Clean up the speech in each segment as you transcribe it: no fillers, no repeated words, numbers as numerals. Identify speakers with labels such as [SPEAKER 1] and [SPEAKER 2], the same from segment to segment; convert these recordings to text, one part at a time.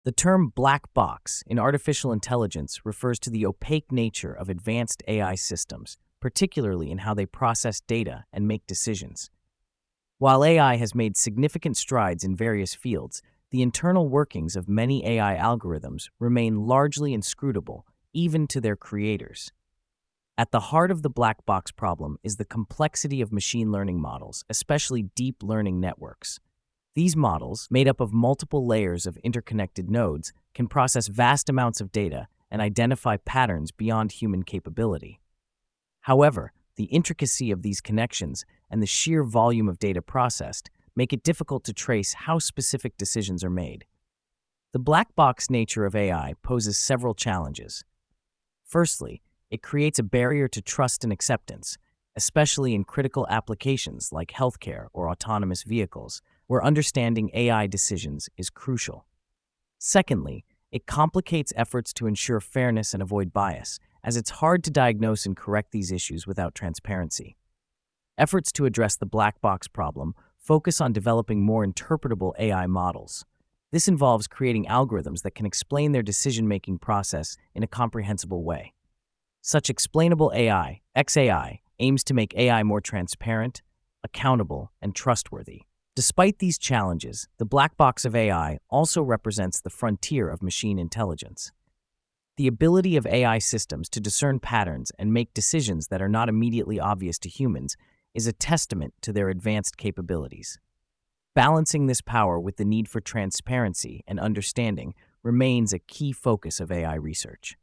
[SPEAKER 1] The term black box in artificial intelligence refers to the opaque nature of advanced AI systems, particularly in how they process data and make decisions. While AI has made significant strides in various fields, the internal workings of many AI algorithms remain largely inscrutable, even to their creators. At the heart of the black box problem is the complexity of machine learning models, especially deep learning networks. These models, made up of multiple layers of interconnected nodes, can process vast amounts of data and identify patterns beyond human capability. However, the intricacy of these connections and the sheer volume of data processed make it difficult to trace how specific decisions are made. The black box nature of AI poses several challenges. Firstly, it creates a barrier to trust and acceptance, especially in critical applications like healthcare or autonomous vehicles, where understanding AI decisions is crucial. Secondly, it complicates efforts to ensure fairness and avoid bias, as it's hard to diagnose and correct these issues without transparency. Efforts to address the black box problem focus on developing more interpretable AI models. This involves creating algorithms that can explain their decision-making process in a comprehensible way. Such explainable AI, XAI, aims to make AI more transparent, accountable, and trustworthy. Despite these challenges, the black box of AI also represents the frontier of machine intelligence. The ability of AI systems to discern patterns and make decisions that are not immediately obvious to humans is a testament to their advanced capabilities. Balancing this power with the need for transparency and understanding remains a key focus of AI research.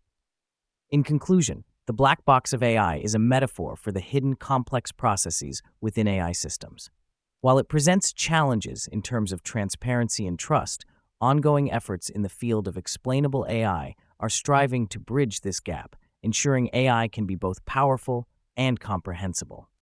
[SPEAKER 1] In conclusion, the black box of AI is a metaphor for the hidden complex processes within AI systems. While it presents challenges in terms of transparency and trust, ongoing efforts in the field of explainable AI are striving to bridge this gap, ensuring AI can be both powerful and comprehensible.